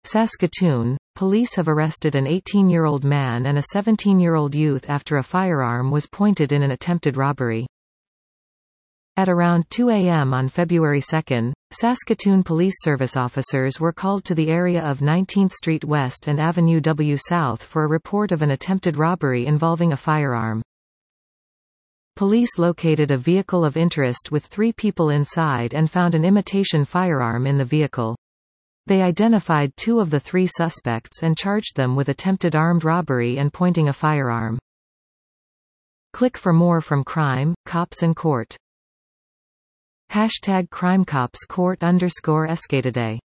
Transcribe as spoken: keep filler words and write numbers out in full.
Saskatoon, police have arrested an eighteen-year-old man and a seventeen-year-old youth after a firearm was pointed in an attempted robbery. At around two A M on February second, Saskatoon Police Service officers were called to the area of nineteenth Street West and Avenue W South for a report of an attempted robbery involving a firearm. Police located a vehicle of interest with three people inside and found an imitation firearm in the vehicle. They identified two of the three suspects and charged them with attempted armed robbery and pointing a firearm. Click for more from Crime, Cops and Court. Hashtag CrimeCopsCourt underscore Escatoday